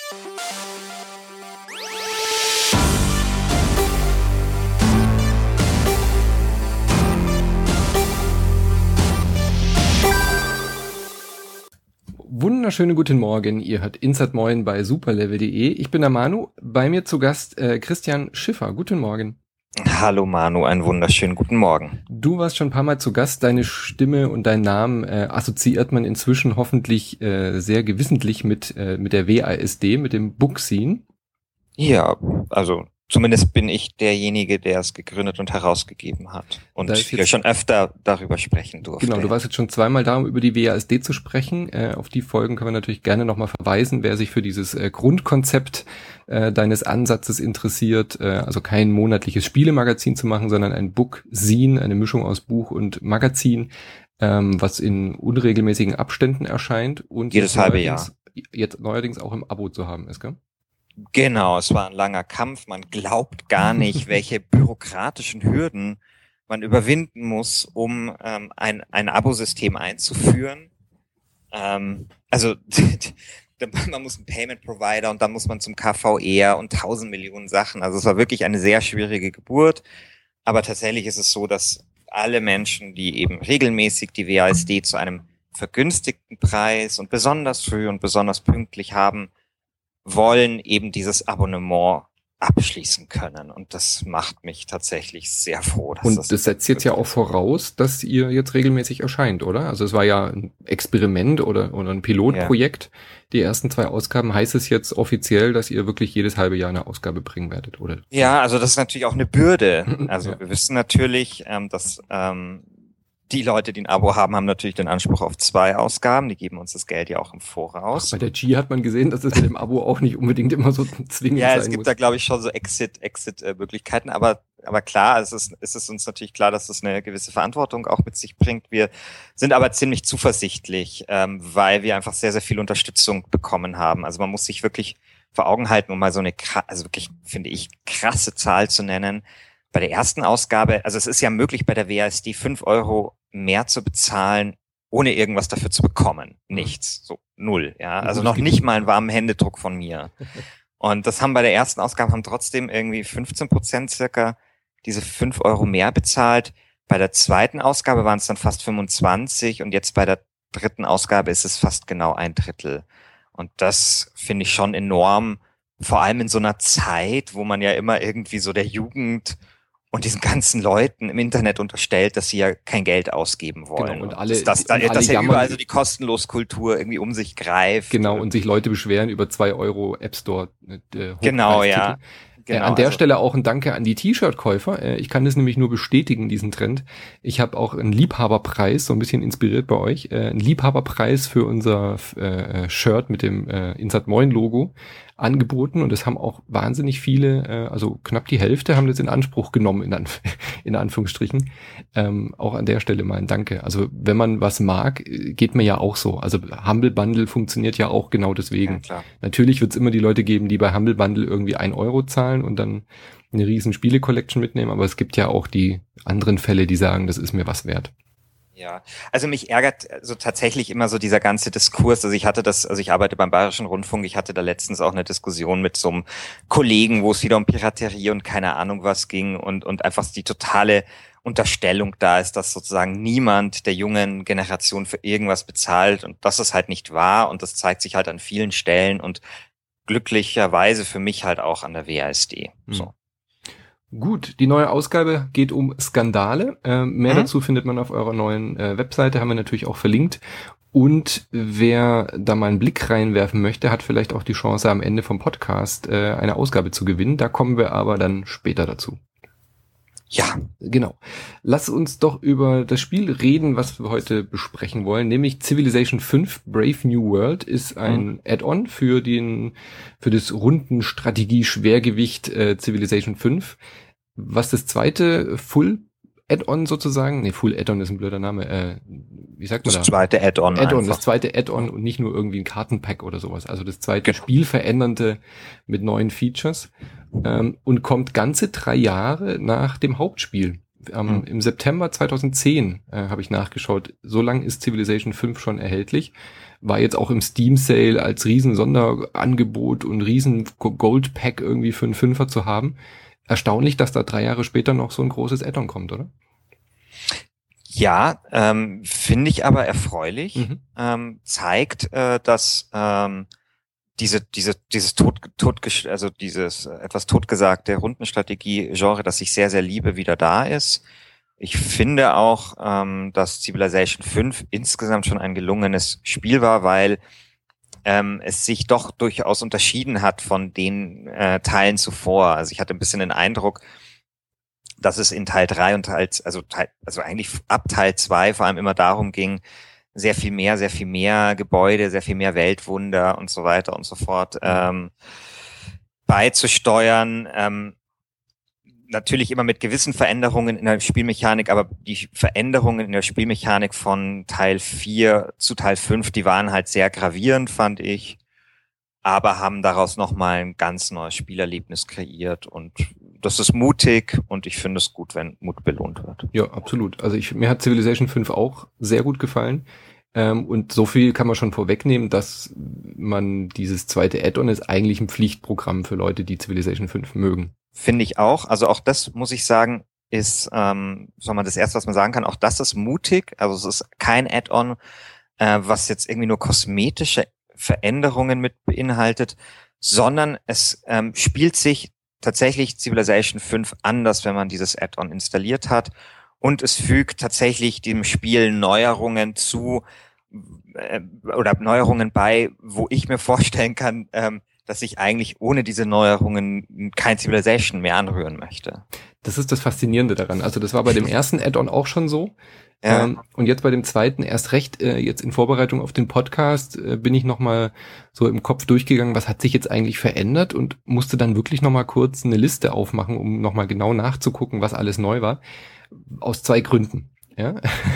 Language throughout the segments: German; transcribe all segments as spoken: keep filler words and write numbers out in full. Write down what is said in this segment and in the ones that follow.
Wunderschönen guten Morgen, ihr hört Insert Moin bei superlevel punkt de. Ich bin der Manu, bei mir zu Gast äh, Christian Schiffer. Guten Morgen. Hallo Manu, einen wunderschönen guten Morgen. Du warst schon ein paar Mal zu Gast, deine Stimme und deinen Namen äh, assoziiert man inzwischen hoffentlich äh, sehr gewissentlich mit äh, mit der W A S D, mit dem Bookscene. Ja, also zumindest bin ich derjenige, der es gegründet und herausgegeben hat und hier schon öfter darüber sprechen durfte. Genau, du warst jetzt schon zweimal da, um über die W A S D zu sprechen. Äh, auf die Folgen können wir natürlich gerne nochmal verweisen, wer sich für dieses äh, Grundkonzept äh, deines Ansatzes interessiert, äh, also kein monatliches Spielemagazin zu machen, sondern ein Bookzine, eine Mischung aus Buch und Magazin, ähm, was in unregelmäßigen Abständen erscheint und jedes halbe Jahr jetzt neuerdings auch im Abo zu haben ist, gell? Genau, es war ein langer Kampf. Man glaubt gar nicht, welche bürokratischen Hürden man überwinden muss, um ähm, ein, ein Abosystem einzuführen. Ähm, also man muss einen Payment Provider und dann muss man zum K V R und tausend Millionen Sachen. Also es war wirklich eine sehr schwierige Geburt. Aber tatsächlich ist es so, dass alle Menschen, die eben regelmäßig die W A S D zu einem vergünstigten Preis und besonders früh und besonders pünktlich haben wollen, eben dieses Abonnement abschließen können. Und das macht mich tatsächlich sehr froh. Dass und das, das setzt jetzt ja auch voraus, dass ihr jetzt regelmäßig erscheint, oder? Also es war ja ein Experiment oder, oder ein Pilotprojekt. Ja. Die ersten zwei Ausgaben, heißt es jetzt offiziell, dass ihr wirklich jedes halbe Jahr eine Ausgabe bringen werdet, oder? Ja, also das ist natürlich auch eine Bürde. Also ja. Wir wissen natürlich, ähm, dass ähm, die Leute, die ein Abo haben, haben natürlich den Anspruch auf zwei Ausgaben. Die geben uns das Geld ja auch im Voraus. Ach, bei der G hat man gesehen, dass es mit dem Abo auch nicht unbedingt immer so zwingend ja, sein es gibt muss. da, glaube ich, schon so Exit, Exit-Möglichkeiten. Aber, aber klar, es ist, es ist uns natürlich klar, dass das eine gewisse Verantwortung auch mit sich bringt. Wir sind aber ziemlich zuversichtlich, ähm, weil wir einfach sehr, sehr viel Unterstützung bekommen haben. Also man muss sich wirklich vor Augen halten, um mal so eine, also wirklich, finde ich, krasse Zahl zu nennen. Bei der ersten Ausgabe, also es ist ja möglich, bei der W A S D fünf Euro mehr zu bezahlen, ohne irgendwas dafür zu bekommen. Nichts. So, null, ja. Also noch nicht mal einen warmen Händedruck von mir. Und das haben bei der ersten Ausgabe haben trotzdem irgendwie fünfzehn Prozent circa diese fünf Euro mehr bezahlt. Bei der zweiten Ausgabe waren es dann fast fünfundzwanzig und jetzt bei der dritten Ausgabe ist es fast genau ein Drittel. Und das finde ich schon enorm, vor allem in so einer Zeit, wo man ja immer irgendwie so der Jugend und diesen ganzen Leuten im Internet unterstellt, dass sie ja kein Geld ausgeben wollen. Genau, und alle, dass, dass, und alle dass ja jammern, überall so die Kostenloskultur irgendwie um sich greift. Genau, und sich Leute beschweren über zwei Euro App Store. Äh, genau, ja. Genau, äh, an der also. Stelle auch ein Danke an die T-Shirt-Käufer. Äh, ich kann das nämlich nur bestätigen, diesen Trend. Ich habe auch einen Liebhaberpreis, so ein bisschen inspiriert bei euch, äh, einen Liebhaberpreis für unser äh, Shirt mit dem äh, Insert Moin Logo angeboten und es haben auch wahnsinnig viele, äh, also knapp die Hälfte haben das in Anspruch genommen, in, Anf- in Anführungsstrichen. Ähm, auch an der Stelle mal ein Danke. Also wenn man was mag, geht mir ja auch so. Also Humble Bundle funktioniert ja auch genau deswegen. Ja, klar. Natürlich wird es immer die Leute geben, die bei Humble Bundle irgendwie ein Euro zahlen und dann eine riesen Spiele-Collection mitnehmen, aber es gibt ja auch die anderen Fälle, die sagen, das ist mir was wert. Ja, also mich ärgert so tatsächlich immer so dieser ganze Diskurs. Also ich hatte das, also ich arbeite beim Bayerischen Rundfunk, ich hatte da letztens auch eine Diskussion mit so einem Kollegen, wo es wieder um Piraterie und keine Ahnung was ging und und einfach die totale Unterstellung da ist, dass sozusagen niemand der jungen Generation für irgendwas bezahlt und das ist halt nicht wahr und das zeigt sich halt an vielen Stellen und glücklicherweise für mich halt auch an der W A S D. Mhm. So. Gut, die neue Ausgabe geht um Skandale. Äh, mehr mhm. dazu findet man auf eurer neuen äh, Webseite, haben wir natürlich auch verlinkt. Und wer da mal einen Blick reinwerfen möchte, hat vielleicht auch die Chance, am Ende vom Podcast äh, eine Ausgabe zu gewinnen. Da kommen wir aber dann später dazu. Ja, genau. Lass uns doch über das Spiel reden, was wir heute besprechen wollen, nämlich Civilization fünf Brave New World ist ein mhm. Add-on für den für das Rundenstrategie-Schwergewicht äh, Civilization fünf. Was das zweite Full Add-on sozusagen, nee, Full Add-on ist ein blöder Name, äh, wie sagt man das da? Zweite Add-on Add-on, das zweite Add-on und nicht nur irgendwie ein Kartenpack oder sowas. Also das zweite genau. Spielverändernde mit neuen Features ähm, und kommt ganze drei Jahre nach dem Hauptspiel. Ähm, mhm. Im September zweitausendzehn äh, habe ich nachgeschaut. So lang ist Civilization fünf schon erhältlich. War jetzt auch im Steam Sale als riesen Sonderangebot und riesen Gold Pack irgendwie für einen Fünfer zu haben. Erstaunlich, dass da drei Jahre später noch so ein großes Add-on kommt, oder? Ja, ähm, finde ich aber erfreulich. Mhm. Ähm, zeigt, äh, dass ähm, diese, diese, dieses tot, tot, also dieses etwas totgesagte Rundenstrategie-Genre, das ich sehr, sehr liebe, wieder da ist. Ich finde auch, ähm, dass Civilization fünf insgesamt schon ein gelungenes Spiel war, weil ähm, es sich doch durchaus unterschieden hat von den äh, Teilen zuvor. Also ich hatte ein bisschen den Eindruck, dass es in Teil drei und Teil, also Teil, also eigentlich ab Teil zwei vor allem immer darum ging, sehr viel mehr, sehr viel mehr Gebäude, sehr viel mehr Weltwunder und so weiter und so fort ähm, beizusteuern. Ähm, natürlich immer mit gewissen Veränderungen in der Spielmechanik, aber die Veränderungen in der Spielmechanik von Teil vier zu Teil fünf, die waren halt sehr gravierend, fand ich, aber haben daraus nochmal ein ganz neues Spielerlebnis kreiert und das ist mutig und ich finde es gut, wenn Mut belohnt wird. Ja, absolut. Also ich, mir hat Civilization fünf auch sehr gut gefallen. Ähm, und so viel kann man schon vorwegnehmen, dass man dieses zweite Add-on ist eigentlich ein Pflichtprogramm für Leute, die Civilization fünf mögen. Finde ich auch. Also auch das, muss ich sagen, ist, ähm, soll man das erste, was man sagen kann, auch das ist mutig. Also es ist kein Add-on, äh, was jetzt irgendwie nur kosmetische Veränderungen mit beinhaltet, sondern es ähm, spielt sich tatsächlich Civilization fünf anders, wenn man dieses Add-on installiert hat. Und es fügt tatsächlich dem Spiel Neuerungen zu äh, oder Neuerungen bei, wo ich mir vorstellen kann, ähm, dass ich eigentlich ohne diese Neuerungen kein Civilization mehr anrühren möchte. Das ist das Faszinierende daran. Also das war bei dem ersten Add-on auch schon so. Ja. Ähm, und jetzt bei dem zweiten erst recht, äh, jetzt in Vorbereitung auf den Podcast, äh, bin ich nochmal so im Kopf durchgegangen, was hat sich jetzt eigentlich verändert und musste dann wirklich nochmal kurz eine Liste aufmachen, um nochmal genau nachzugucken, was alles neu war. Aus zwei Gründen. Ja.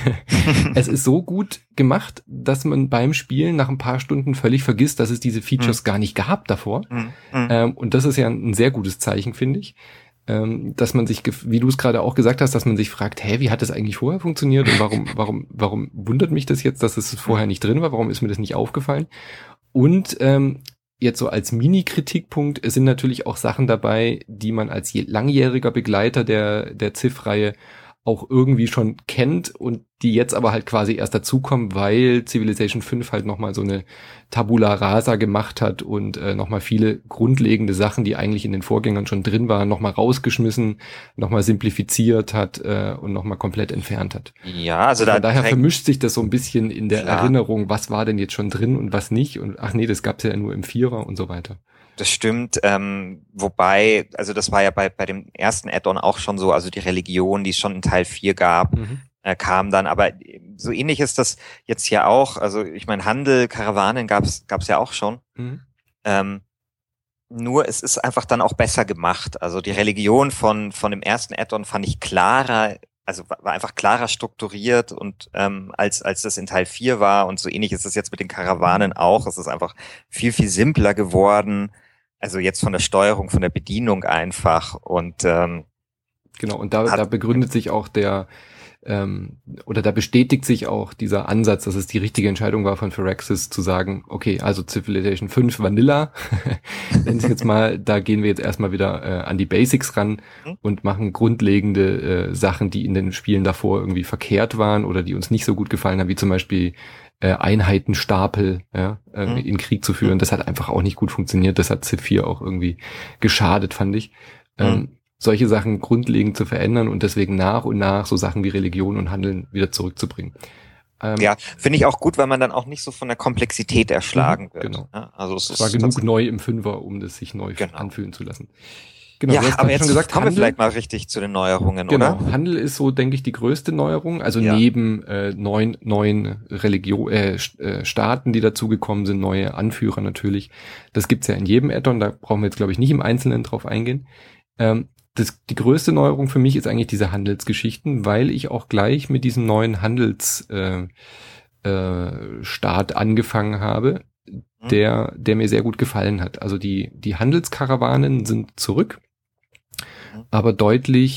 Es ist so gut gemacht, dass man beim Spielen nach ein paar Stunden völlig vergisst, dass es diese Features mhm. gar nicht gab davor. Mhm. Ähm, und das ist ja ein sehr gutes Zeichen, finde ich. Ähm, dass man sich, wie du es gerade auch gesagt hast, dass man sich fragt, hä, wie hat das eigentlich vorher funktioniert und warum, warum, warum wundert mich das jetzt, dass es vorher nicht drin war? Warum ist mir das nicht aufgefallen? Und ähm, jetzt so als Mini-Kritikpunkt, es sind natürlich auch Sachen dabei, die man als langjähriger Begleiter der der Civ-Reihe auch irgendwie schon kennt und die jetzt aber halt quasi erst dazukommen, weil Civilization fünf halt nochmal so eine Tabula Rasa gemacht hat und äh, nochmal viele grundlegende Sachen, die eigentlich in den Vorgängern schon drin waren, nochmal rausgeschmissen, nochmal simplifiziert hat äh, und nochmal komplett entfernt hat. Ja, also da Von daher vermischt sich das so ein bisschen in der klar. Erinnerung, was war denn jetzt schon drin und was nicht und ach nee, das gab's ja nur im Vierer und so weiter. Das stimmt, ähm, wobei, also das war ja bei bei dem ersten Add-on auch schon so, also die Religion, die es schon in Teil vier gab, mhm. äh, kam dann, aber so ähnlich ist das jetzt hier auch, also ich meine Handel, Karawanen gab's gab's ja auch schon, mhm. ähm, nur es ist einfach dann auch besser gemacht, also die Religion von von dem ersten Add-on fand ich klarer, also war einfach klarer strukturiert und ähm, als als das in Teil vier war und so ähnlich ist es jetzt mit den Karawanen auch, es ist einfach viel, viel simpler geworden, also jetzt von der Steuerung, von der Bedienung einfach und ähm, genau, und da, da begründet sich auch der ähm, oder da bestätigt sich auch dieser Ansatz, dass es die richtige Entscheidung war von Firaxis zu sagen, okay, also Civilization fünf Vanilla, nenne ich jetzt mal, da gehen wir jetzt erstmal wieder äh, an die Basics ran mhm. und machen grundlegende äh, Sachen, die in den Spielen davor irgendwie verkehrt waren oder die uns nicht so gut gefallen haben, wie zum Beispiel äh, Einheitenstapel ja, äh, mhm. in Krieg zu führen. Das hat einfach auch nicht gut funktioniert, das hat Civ vier auch irgendwie geschadet, fand ich. Mhm. Ähm, solche Sachen grundlegend zu verändern und deswegen nach und nach so Sachen wie Religion und Handeln wieder zurückzubringen. Ähm, ja, finde ich auch gut, weil man dann auch nicht so von der Komplexität erschlagen wird. Genau. Ja, also es, es war genug neu im Fünfer, um das sich neu genau. anfühlen zu lassen. Genau, ja, aber jetzt schon gesagt, kommen Handel, wir vielleicht mal richtig zu den Neuerungen, genau, oder? Handel ist so, denke ich, die größte Neuerung. Also ja. neben äh, neun neuen Religion, äh, Staaten, die dazugekommen sind, neue Anführer natürlich. Das gibt's ja in jedem Add-on, da brauchen wir jetzt, glaube ich, nicht im Einzelnen drauf eingehen. Ähm, Das, die größte Neuerung für mich ist eigentlich diese Handelsgeschichten, weil ich auch gleich mit diesem neuen Handelsstaat äh, äh, Staat angefangen habe, mhm. der der mir sehr gut gefallen hat. Also die die Handelskarawanen sind zurück, mhm. aber deutlich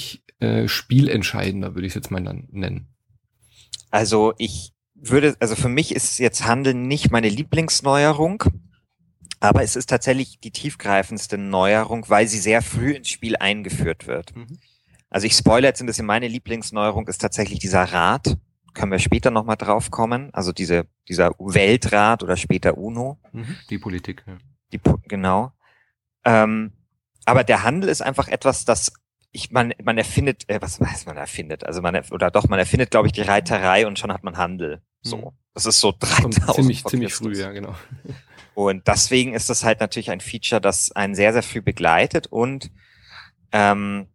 äh, spielentscheidender, würde ich es jetzt mal dann nennen? Also ich würde, also für mich ist jetzt Handel nicht meine Lieblingsneuerung, aber es ist tatsächlich die tiefgreifendste Neuerung, weil sie sehr früh ins Spiel eingeführt wird. Mhm. Also ich spoilere jetzt ein bisschen, meine Lieblingsneuerung ist tatsächlich dieser Rat. Können wir später nochmal drauf kommen. Also diese, dieser Weltrat oder später UNO. Mhm. Die Politik, ja. Die, genau. Ähm, aber der Handel ist einfach etwas, das ich, man, man erfindet, äh, was heißt man erfindet? Also man, oder doch, man erfindet, glaube ich, die Reiterei und schon hat man Handel. So. Das ist so dreitausend. Ziemlich, ziemlich früh, ja, genau. Und deswegen ist das halt natürlich ein Feature, das einen sehr, sehr früh begleitet und, ähm,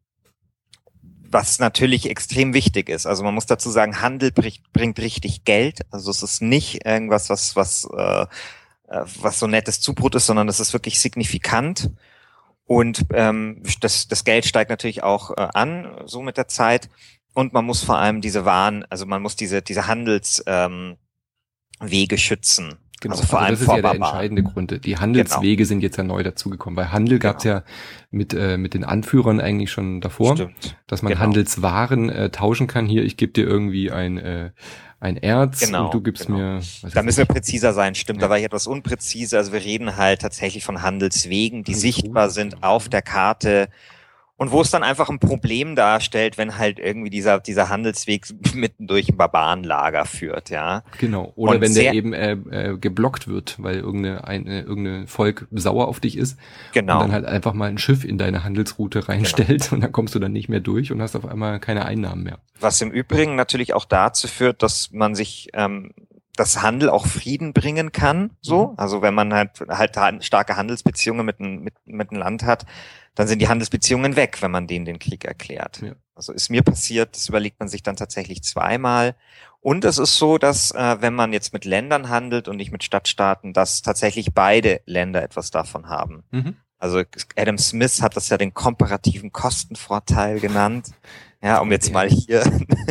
was natürlich extrem wichtig ist. Also man muss dazu sagen, Handel bringt, bringt richtig Geld. Also es ist nicht irgendwas, was, was, äh, was so nettes Zubrot ist, sondern es ist wirklich signifikant. Und ähm, das, das Geld steigt natürlich auch äh, an, so mit der Zeit. Und man muss vor allem diese Waren, also man muss diese diese Handelswege ähm, schützen. Genau, also vor also allem das ist vor ja der Barbaren. entscheidende Grund. Die Handelswege genau. sind jetzt ja neu dazugekommen. Bei Handel gab es genau. ja mit äh, mit den Anführern eigentlich schon davor, Stimmt. dass man genau. Handelswaren äh, tauschen kann. Hier, ich gebe dir irgendwie ein äh, ein Erz genau, und du gibst genau. mir... Was da müssen wir präziser sein, stimmt. Ja. Da war ich etwas unpräziser. Also wir reden halt tatsächlich von Handelswegen, die sichtbar sind auf der Karte und wo es dann einfach ein Problem darstellt, wenn halt irgendwie dieser dieser Handelsweg mitten durch ein Barbarenlager führt, ja. Genau. Oder und wenn der eben äh, äh, geblockt wird, weil irgendeine eine, irgendeine Volk sauer auf dich ist. Genau. Und dann halt einfach mal ein Schiff in deine Handelsroute reinstellt genau. und dann kommst du dann nicht mehr durch und hast auf einmal keine Einnahmen mehr. Was im Übrigen natürlich auch dazu führt, dass man sich ähm, dass Handel auch Frieden bringen kann, so. Mhm. Also wenn man halt halt starke Handelsbeziehungen mit einem mit, mit einem Land hat, dann sind die Handelsbeziehungen weg, wenn man denen den Krieg erklärt. Ja. Also ist mir passiert, das überlegt man sich dann tatsächlich zweimal. Und es ist so, dass äh, wenn man jetzt mit Ländern handelt und nicht mit Stadtstaaten, dass tatsächlich beide Länder etwas davon haben. Mhm. Also Adam Smith hat das ja den komparativen Kostenvorteil genannt. Ja, um jetzt mal hier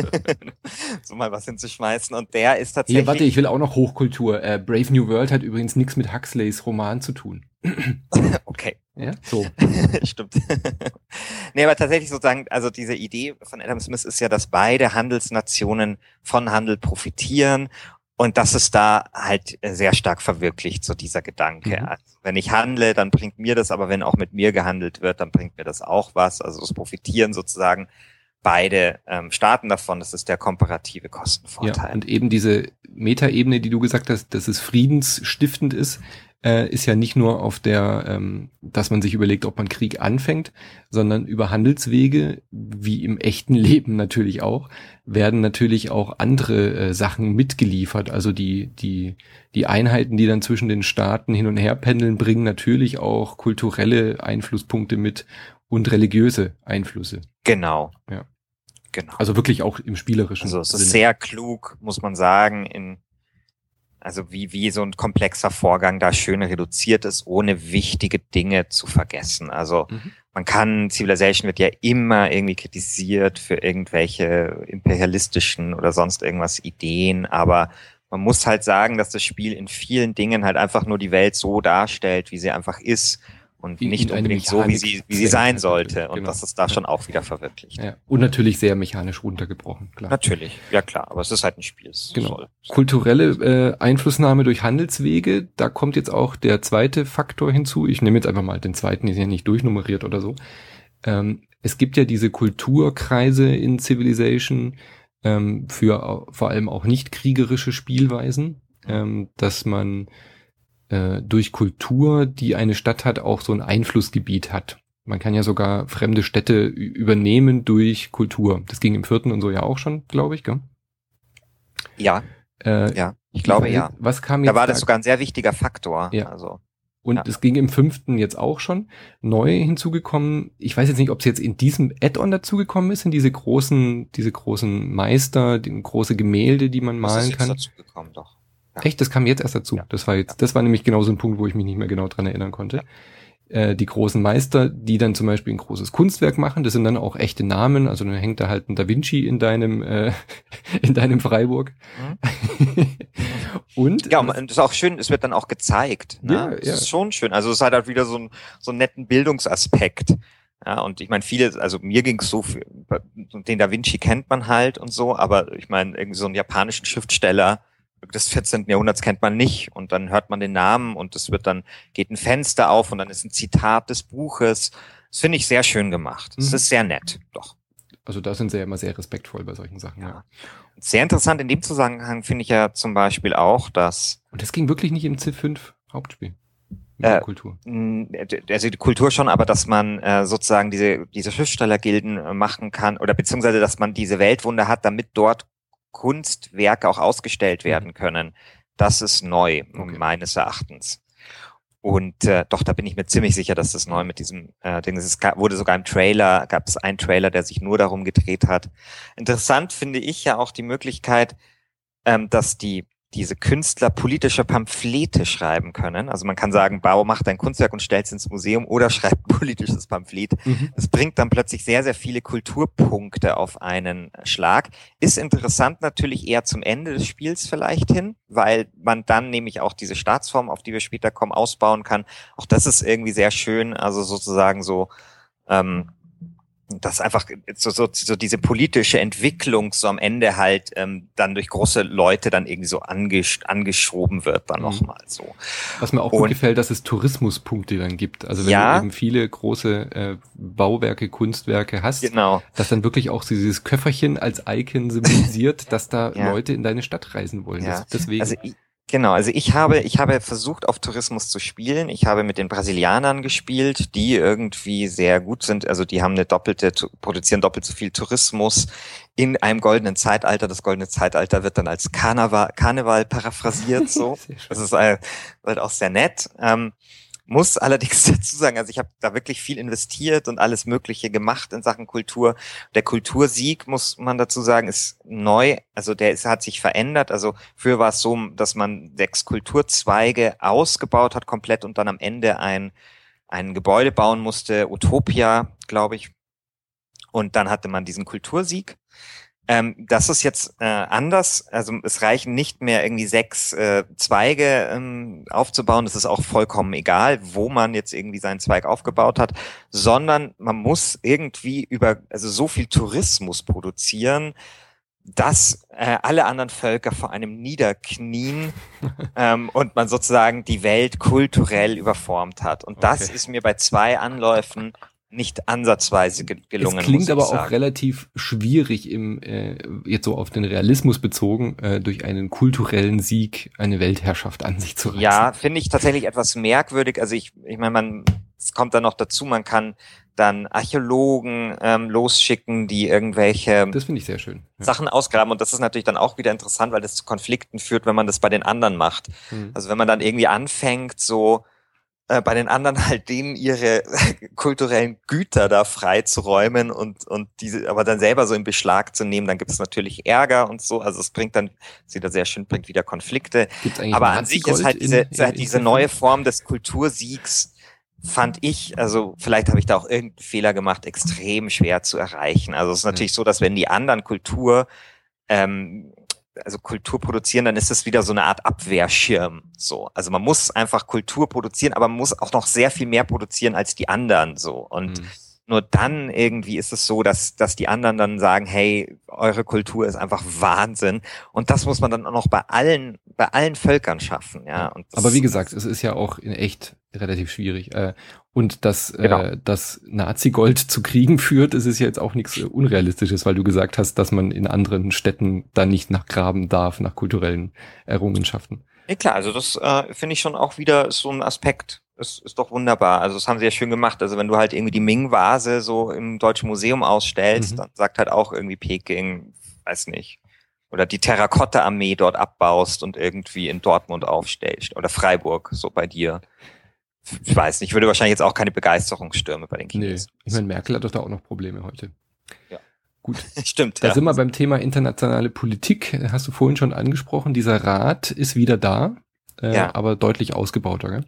so mal was hinzuschmeißen. Und der ist tatsächlich... Hier, warte, ich will auch noch Hochkultur. Äh, Brave New World hat übrigens nichts mit Huxleys Roman zu tun. Okay. Ja, so. Stimmt. Nee, aber tatsächlich sozusagen, also diese Idee von Adam Smith ist ja, dass beide Handelsnationen von Handel profitieren. Und das ist da halt sehr stark verwirklicht, so dieser Gedanke. Mhm. Also wenn ich handle, dann bringt mir das, aber wenn auch mit mir gehandelt wird, dann bringt mir das auch was. Also es profitieren sozusagen beide ähm, Staaten davon. Das ist der komparative Kostenvorteil. Ja, und eben diese Metaebene, die du gesagt hast, dass es friedensstiftend ist, äh, ist ja nicht nur auf der, ähm, dass man sich überlegt, ob man Krieg anfängt, sondern über Handelswege, wie im echten Leben natürlich auch, werden natürlich auch andere äh, Sachen mitgeliefert. Also die die die Einheiten, die dann zwischen den Staaten hin und her pendeln, bringen natürlich auch kulturelle Einflusspunkte mit und religiöse Einflüsse. Genau. Ja. Genau. Also wirklich auch im spielerischen Also es ist Sinne. sehr klug, muss man sagen, in also wie wie so ein komplexer Vorgang da schön reduziert ist, ohne wichtige Dinge zu vergessen. Also mhm. man kann, Civilization wird ja immer irgendwie kritisiert für irgendwelche imperialistischen oder sonst irgendwas Ideen, aber man muss halt sagen, dass das Spiel in vielen Dingen halt einfach nur die Welt so darstellt, wie sie einfach ist. Und In- nicht in eine unbedingt so, wie sie, wie sie Mechanik sein sehr sollte. Und genau. das ist da schon auch wieder verwirklicht. Ja. Und natürlich sehr mechanisch runtergebrochen, klar. Natürlich, ja klar, aber es ist halt ein Spiel. Es Genau. soll. Kulturelle äh, Einflussnahme durch Handelswege, da kommt jetzt auch der zweite Faktor hinzu. Ich nehme jetzt einfach mal den zweiten, die sind ja nicht durchnummeriert oder so. Ähm, es gibt ja diese Kulturkreise in Civilization ähm, für au- vor allem auch nicht kriegerische Spielweisen, ähm, dass man äh, durch Kultur, die eine Stadt hat, auch so ein Einflussgebiet hat. Man kann ja sogar fremde Städte ü- übernehmen durch Kultur. Das ging im vierten und so ja auch schon, glaube ich, gell? Ja, Äh, ja, ich glaube weiß, ja. Was kam jetzt Da war das sogar ein sehr wichtiger Faktor. Ja. Also Und ja. es ging im fünften jetzt auch schon. Neu hinzugekommen, ich weiß jetzt nicht, ob es jetzt in diesem Add-on dazugekommen ist, in diese großen, diese großen Meister, die große Gemälde, die man das malen ist jetzt kann. dazu gekommen, doch. Ja. Echt, das kam jetzt erst dazu. Ja. Das war jetzt, das war nämlich genau so ein Punkt, wo ich mich nicht mehr genau dran erinnern konnte. Ja. Äh, die großen Meister, die dann zum Beispiel ein großes Kunstwerk machen, das sind dann auch echte Namen, also dann hängt da halt ein Da Vinci in deinem, äh, in deinem Freiburg. Mhm. Und Ja, und das ist auch schön, es wird dann auch gezeigt. Ne? Ja, Das ja. ist schon schön. Also es hat halt wieder so einen, so einen netten Bildungsaspekt. Ja, und ich meine, viele, also mir ging es so, für, den Da Vinci kennt man halt und so, aber ich meine, irgendwie so einen japanischen Schriftsteller des vierzehnten Jahrhunderts kennt man nicht und dann hört man den Namen und es wird dann, geht ein Fenster auf und dann ist ein Zitat des Buches. Das finde ich sehr schön gemacht. Es mhm. ist sehr nett, doch. Also da sind sie ja immer sehr respektvoll bei solchen Sachen, ja. ja. Sehr interessant in dem Zusammenhang finde ich ja zum Beispiel auch, dass... Und das ging wirklich nicht im Civ fünf Hauptspiel? Äh, Kultur. Also die Kultur schon, aber dass man äh, sozusagen diese diese Schriftstellergilden äh, machen kann oder beziehungsweise dass man diese Weltwunder hat, damit dort Kunstwerke auch ausgestellt werden können. Das ist neu, okay. meines Erachtens. Und äh, doch, da bin ich mir ziemlich sicher, dass das neu mit diesem äh, Ding ist. Es gab, wurde sogar im Trailer, gab es einen Trailer, der sich nur darum gedreht hat. Interessant finde ich ja auch die Möglichkeit, ähm, dass die diese Künstler politische Pamphlete schreiben können. Also man kann sagen, bau, mach dein Kunstwerk und stell's ins Museum oder schreib ein politisches Pamphlet. Mhm. Das bringt dann plötzlich sehr, sehr viele Kulturpunkte auf einen Schlag. Ist interessant natürlich eher zum Ende des Spiels vielleicht hin, weil man dann nämlich auch diese Staatsform, auf die wir später kommen, ausbauen kann. Auch das ist irgendwie sehr schön, also sozusagen so, ähm, dass einfach so, so, so diese politische Entwicklung so am Ende halt ähm, dann durch große Leute dann irgendwie so angesch- angeschoben wird dann mhm. nochmal so. Was mir auch gut Und, gefällt, dass es Tourismuspunkte dann gibt. Also wenn ja, du eben viele große äh, Bauwerke, Kunstwerke hast, genau. dass dann wirklich auch dieses Köfferchen als Icon symbolisiert, dass da ja. Leute in deine Stadt reisen wollen. Ja. Das, deswegen. Also ich, Genau, also ich habe ich habe versucht, auf Tourismus zu spielen. Ich habe mit den Brasilianern gespielt, die irgendwie sehr gut sind. Also die haben eine doppelte, produzieren doppelt so viel Tourismus in einem goldenen Zeitalter. Das goldene Zeitalter wird dann als Karneval, Karneval paraphrasiert. So, das ist äh, wird auch sehr nett. Ähm, muss allerdings dazu sagen, also ich habe da wirklich viel investiert und alles Mögliche gemacht in Sachen Kultur. Der Kultursieg, muss man dazu sagen, ist neu. Also der ist, hat sich verändert. Also früher war es so, dass man sechs Kulturzweige ausgebaut hat komplett und dann am Ende ein ein Gebäude bauen musste, Utopia, glaube ich. Und dann hatte man diesen Kultursieg. Ähm, das ist jetzt äh, anders. Also es reichen nicht mehr irgendwie sechs äh, Zweige ähm, aufzubauen. Das ist auch vollkommen egal, wo man jetzt irgendwie seinen Zweig aufgebaut hat, sondern man muss irgendwie über also so viel Tourismus produzieren, dass äh, alle anderen Völker vor einem niederknien ähm, und man sozusagen die Welt kulturell überformt hat. Und das okay. ist mir bei zwei Anläufen nicht ansatzweise ge- gelungen. Es klingt aber sagen. auch relativ schwierig, im äh, jetzt so auf den Realismus bezogen, äh, durch einen kulturellen Sieg eine Weltherrschaft an sich zu reißen. Ja, finde ich tatsächlich etwas merkwürdig. Also ich, ich meine, man, es kommt dann noch dazu, man kann dann Archäologen ähm, losschicken, die irgendwelche das finde ich sehr schön. Ja. Sachen ausgraben. Und das ist natürlich dann auch wieder interessant, weil das zu Konflikten führt, wenn man das bei den anderen macht. Hm. Also wenn man dann irgendwie anfängt, so bei den anderen halt denen ihre kulturellen Güter da freizuräumen und und diese aber dann selber so in Beschlag zu nehmen, dann gibt es natürlich Ärger und so. Also es bringt dann, ist wieder sehr schön, bringt wieder Konflikte. Aber an sich ist halt diese, in, in, diese neue Form des Kultursiegs, fand ich, also vielleicht habe ich da auch irgendeinen Fehler gemacht, extrem schwer zu erreichen. Also es ist natürlich ja. so, dass wenn die anderen Kultur ähm, also Kultur produzieren, dann ist es wieder so eine Art Abwehrschirm. So, also man muss einfach Kultur produzieren, aber man muss auch noch sehr viel mehr produzieren als die anderen. So und mhm. nur dann irgendwie ist es so, dass dass die anderen dann sagen, hey, eure Kultur ist einfach Wahnsinn. Und das muss man dann auch noch bei allen bei allen Völkern schaffen. Ja. Und das, aber wie gesagt, es ist ja auch in echt relativ schwierig. Äh, Und dass genau. äh, das Nazi-Gold zu Kriegen führt, das ist ja jetzt auch nichts äh, Unrealistisches, weil du gesagt hast, dass man in anderen Städten da nicht nachgraben darf, nach kulturellen Errungenschaften. Ja klar, also das äh, finde ich schon auch wieder so ein Aspekt. Das ist doch wunderbar. Also das haben sie ja schön gemacht. Also wenn du halt irgendwie die Ming-Vase so im Deutschen Museum ausstellst, mhm. dann sagt halt auch irgendwie Peking, weiß nicht, oder die Terrakotta-Armee dort abbaust und irgendwie in Dortmund aufstellst oder Freiburg, so bei dir. Ich weiß nicht, ich würde wahrscheinlich jetzt auch keine Begeisterungsstürme bei den Chinesen. Nee, ich meine, Merkel hat doch da auch noch Probleme heute. Ja. Gut. Stimmt. Da ja. sind wir beim Thema internationale Politik. Hast du vorhin schon angesprochen. Dieser Rat ist wieder da, äh, ja. aber deutlich ausgebauter, gell?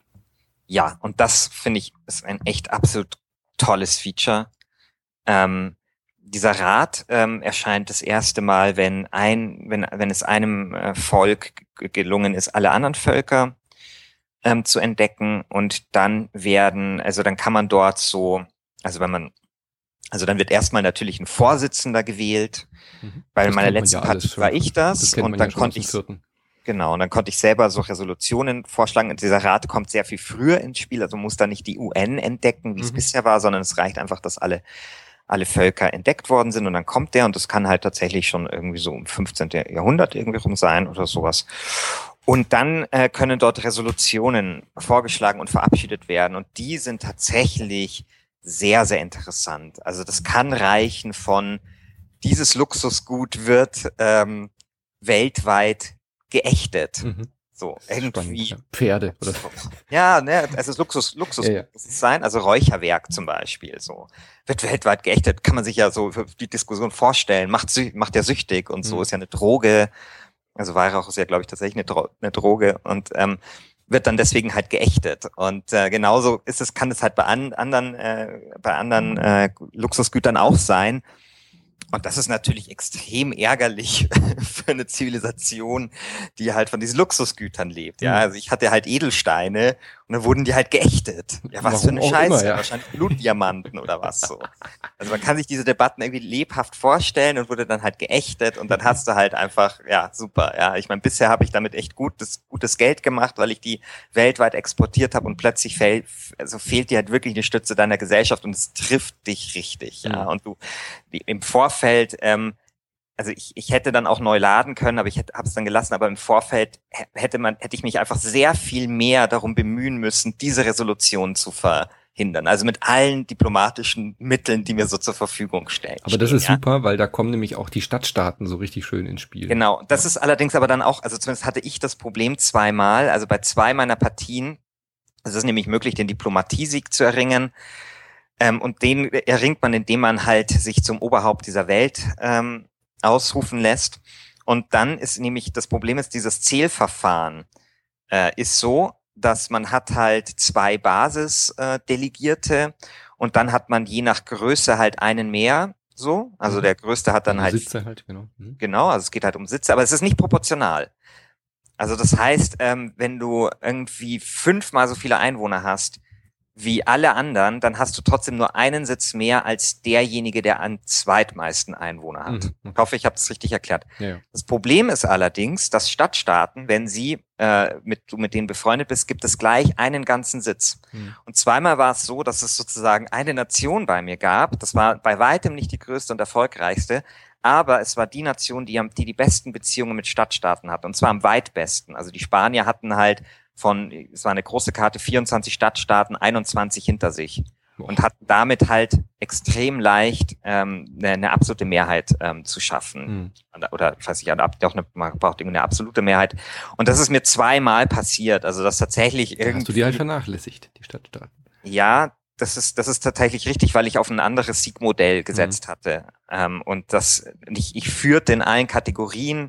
Ja, und das finde ich ist ein echt absolut tolles Feature. Ähm, dieser Rat ähm, erscheint das erste Mal, wenn ein, wenn wenn es einem äh, Volk g- gelungen ist, alle anderen Völker ähm, zu entdecken, und dann werden, also dann kann man dort so also wenn man, also dann wird erstmal natürlich ein Vorsitzender gewählt, mhm. Bei meiner letzten ja Partie war ich das, das und dann ja konnte ich Genau, und dann konnte ich selber so Resolutionen vorschlagen. Und dieser Rat kommt sehr viel früher ins Spiel, also muss da nicht die U N entdecken, wie es mhm. bisher war, sondern es reicht einfach, dass alle alle Völker entdeckt worden sind, und dann kommt der, und das kann halt tatsächlich schon irgendwie so im fünfzehnten Jahrhundert irgendwie rum sein oder sowas. Und dann äh, können dort Resolutionen vorgeschlagen und verabschiedet werden, und die sind tatsächlich sehr, sehr interessant. Also das kann reichen von, dieses Luxusgut wird ähm, weltweit geächtet. Mhm. So, irgendwie. Spannend, ja. Pferde oder so. Ja, ne, also Luxus, Luxus ja, ja. muss es sein, also Räucherwerk zum Beispiel, so. Wird weltweit geächtet, kann man sich ja so für die Diskussion vorstellen, macht, macht ja süchtig und so, mhm. ist ja eine Droge. Also Weihrauch ist ja, glaube ich, tatsächlich eine, Dro- eine Droge, und ähm, wird dann deswegen halt geächtet. Und äh, genauso ist es, kann es halt bei an, anderen, äh, bei anderen äh, Luxusgütern auch sein. Und das ist natürlich extrem ärgerlich für eine Zivilisation, die halt von diesen Luxusgütern lebt. Ja, also ich hatte halt Edelsteine, und dann wurden die halt geächtet. Ja, was Warum für eine Scheiße. Immer, ja. Wahrscheinlich Blutdiamanten oder was so. Also man kann sich diese Debatten irgendwie lebhaft vorstellen, und wurde dann halt geächtet, und dann hast du halt einfach, ja, super. Ja, ich meine, bisher habe ich damit echt gutes, gutes Geld gemacht, weil ich die weltweit exportiert habe, und plötzlich fehlt, also fehlt dir halt wirklich eine Stütze deiner Gesellschaft, und es trifft dich richtig. Ja, mhm. und du die, im Vorfeld, ähm, also ich, ich hätte dann auch neu laden können, aber ich habe es dann gelassen. Aber im Vorfeld hätte man, hätte ich mich einfach sehr viel mehr darum bemühen müssen, diese Resolution zu verhindern. Also mit allen diplomatischen Mitteln, die mir so zur Verfügung stellen. Aber das ist ja super, weil da kommen nämlich auch die Stadtstaaten so richtig schön ins Spiel. Genau, das ja. ist allerdings aber dann auch, also zumindest hatte ich das Problem zweimal, also bei zwei meiner Partien, es ist nämlich möglich, den Diplomatiesieg zu erringen. Ähm, und den erringt man, indem man halt sich zum Oberhaupt dieser Welt ähm, ausrufen lässt. Und dann ist nämlich, das Problem ist, dieses Zählverfahren äh, ist so, dass man hat halt zwei Basisdelegierte, äh, und dann hat man je nach Größe halt einen mehr, so. Also mhm. der Größte hat dann also halt... Sitze halt, genau. Mhm. Genau, also es geht halt um Sitze, aber es ist nicht proportional. Also das heißt, ähm, wenn du irgendwie fünfmal so viele Einwohner hast wie alle anderen, dann hast du trotzdem nur einen Sitz mehr als derjenige, der am zweitmeisten Einwohner hat. Mhm, okay. Ich hoffe, ich habe das richtig erklärt. Ja, ja. Das Problem ist allerdings, dass Stadtstaaten, wenn sie äh, mit du mit denen befreundet bist, gibt es gleich einen ganzen Sitz. Mhm. Und zweimal war es so, dass es sozusagen eine Nation bei mir gab. Das war bei weitem nicht die größte und erfolgreichste, aber es war die Nation, die die, die besten Beziehungen mit Stadtstaaten hat. Und zwar am weitbesten. Also die Spanier hatten halt von, es war eine große Karte, vierundzwanzig Stadtstaaten, einundzwanzig hinter sich. Und hat damit halt extrem leicht ähm, eine, eine absolute Mehrheit ähm, zu schaffen. Mhm. Oder, ich weiß nicht, auch eine, man braucht eine absolute Mehrheit. Und das ist mir zweimal passiert. Also das tatsächlich irgendwie... Hast du die halt vernachlässigt, die Stadtstaaten? Ja, das ist das ist tatsächlich richtig, weil ich auf ein anderes Siegmodell gesetzt mhm. hatte. Ähm, und das ich, ich führte in allen Kategorien,